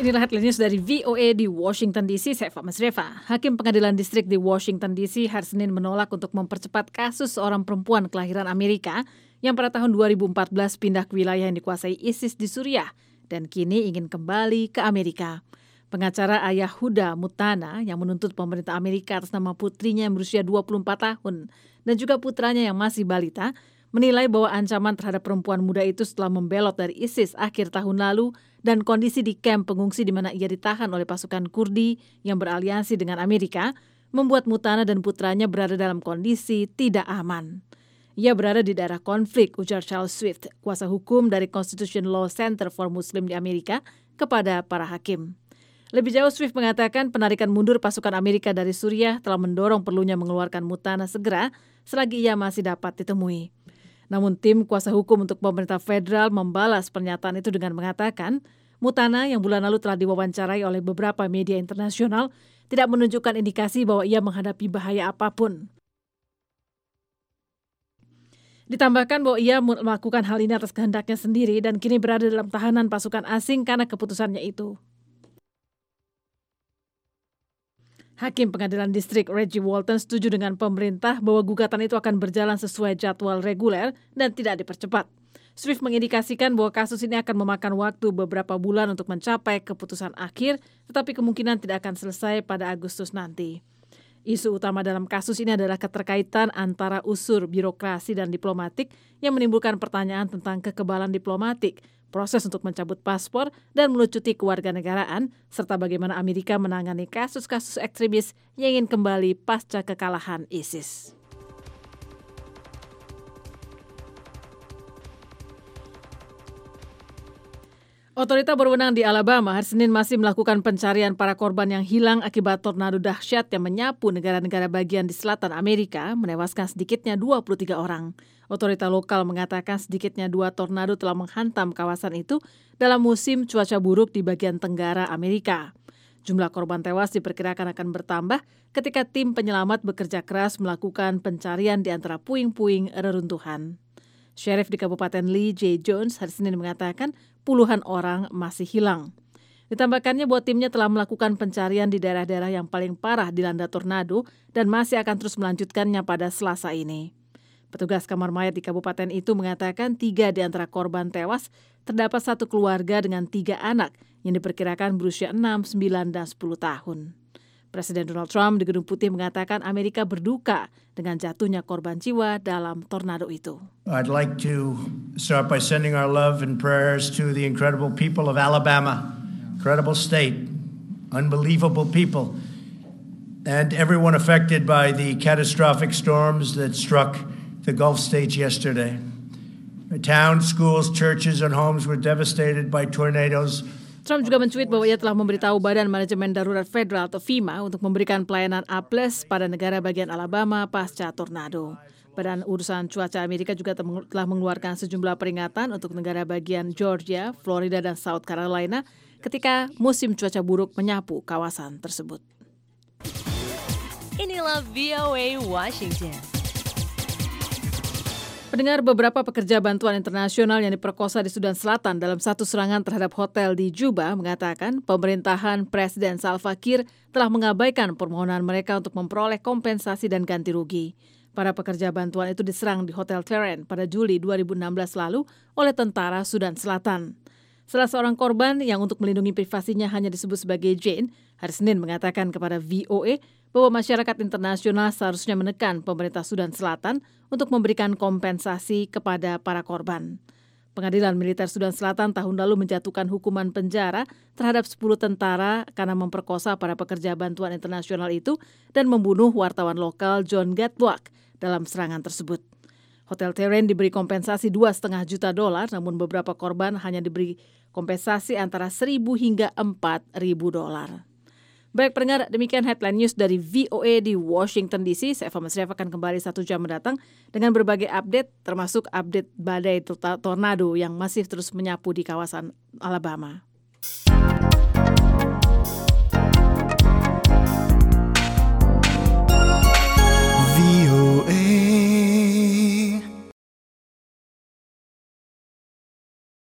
Inilah headline news dari VOA di Washington DC, saya Mas Reva. Hakim Pengadilan Distrik di Washington DC hari Senin menolak untuk mempercepat kasus seorang perempuan kelahiran Amerika yang pada tahun 2014 pindah ke wilayah yang dikuasai ISIS di Suriah dan kini ingin kembali ke Amerika. Pengacara Ayah Huda Mutana yang menuntut pemerintah Amerika atas nama putrinya yang berusia 24 tahun dan juga putranya yang masih balita menilai bahwa ancaman terhadap perempuan muda itu setelah membelot dari ISIS akhir tahun lalu dan kondisi di kamp pengungsi di mana ia ditahan oleh pasukan Kurdi yang beraliansi dengan Amerika membuat Mutana dan putranya berada dalam kondisi tidak aman. Ia berada di daerah konflik, ujar Charles Swift, kuasa hukum dari Constitution Law Center for Muslim di Amerika, kepada para hakim. Lebih jauh, Swift mengatakan penarikan mundur pasukan Amerika dari Suriah telah mendorong perlunya mengeluarkan Mutana segera selagi ia masih dapat ditemui. Namun tim kuasa hukum untuk pemerintah federal membalas pernyataan itu dengan mengatakan Mutana yang bulan lalu telah diwawancarai oleh beberapa media internasional tidak menunjukkan indikasi bahwa ia menghadapi bahaya apapun. Ditambahkan bahwa ia melakukan hal ini atas kehendaknya sendiri dan kini berada dalam tahanan pasukan asing karena keputusannya itu. Hakim Pengadilan Distrik Reggie Walton setuju dengan pemerintah bahwa gugatan itu akan berjalan sesuai jadwal reguler dan tidak dipercepat. Swift mengindikasikan bahwa kasus ini akan memakan waktu beberapa bulan untuk mencapai keputusan akhir, tetapi kemungkinan tidak akan selesai pada Agustus nanti. Isu utama dalam kasus ini adalah keterkaitan antara unsur birokrasi dan diplomatik yang menimbulkan pertanyaan tentang kekebalan diplomatik, proses untuk mencabut paspor dan melucuti kewarganegaraan, serta bagaimana Amerika menangani kasus-kasus ekstremis yang ingin kembali pasca kekalahan ISIS. Otorita berwenang di Alabama hari Senin masih melakukan pencarian para korban yang hilang akibat tornado dahsyat yang menyapu negara-negara bagian di selatan Amerika, menewaskan sedikitnya 23 orang. Otorita lokal mengatakan sedikitnya 2 tornado telah menghantam kawasan itu dalam musim cuaca buruk di bagian tenggara Amerika. Jumlah korban tewas diperkirakan akan bertambah ketika tim penyelamat bekerja keras melakukan pencarian di antara puing-puing reruntuhan. Sheriff di Kabupaten Lee J. Jones hari Senin mengatakan puluhan orang masih hilang. Ditambahkannya bahwa timnya telah melakukan pencarian di daerah-daerah yang paling parah dilanda tornado dan masih akan terus melanjutkannya pada Selasa ini. Petugas kamar mayat di kabupaten itu mengatakan 3 di antara korban tewas terdapat satu keluarga dengan 3 anak yang diperkirakan berusia 6, 9, dan 10 tahun. Presiden Donald Trump di Gedung Putih mengatakan Amerika berduka dengan jatuhnya korban jiwa dalam tornado itu. I'd like to start by sending our love and prayers to the incredible people of Alabama, incredible state, unbelievable people, and everyone affected by the catastrophic storms that struck the Gulf states yesterday. Towns, schools, churches, and homes were devastated by tornadoes. Trump juga mencuit bahwa ia telah memberitahu Badan Manajemen Darurat Federal atau FEMA untuk memberikan pelayanan A+ pada negara bagian Alabama pasca tornado. Badan Urusan Cuaca Amerika juga telah mengeluarkan sejumlah peringatan untuk negara bagian Georgia, Florida, dan South Carolina ketika musim cuaca buruk menyapu kawasan tersebut. Inilah VOA Washington. Pendengar, beberapa pekerja bantuan internasional yang diperkosa di Sudan Selatan dalam satu serangan terhadap hotel di Juba mengatakan pemerintahan Presiden Salva Kiir telah mengabaikan permohonan mereka untuk memperoleh kompensasi dan ganti rugi. Para pekerja bantuan itu diserang di Hotel Terrain pada Juli 2016 lalu oleh tentara Sudan Selatan. Salah seorang korban yang untuk melindungi privasinya hanya disebut sebagai Jane, hari Senin mengatakan kepada VOA bahwa masyarakat internasional seharusnya menekan pemerintah Sudan Selatan untuk memberikan kompensasi kepada para korban. Pengadilan Militer Sudan Selatan tahun lalu menjatuhkan hukuman penjara terhadap 10 tentara karena memperkosa para pekerja bantuan internasional itu dan membunuh wartawan lokal John Gatluak dalam serangan tersebut. Hotel Terrain diberi kompensasi $2,5 juta, namun beberapa korban hanya diberi kompensasi antara $1,000 hingga $4,000. Baik pendengar, demikian headline news dari VOA di Washington DC. Saya Mas Reva akan kembali 1 jam mendatang dengan berbagai update, termasuk update badai tornado yang masih terus menyapu di kawasan Alabama. VOA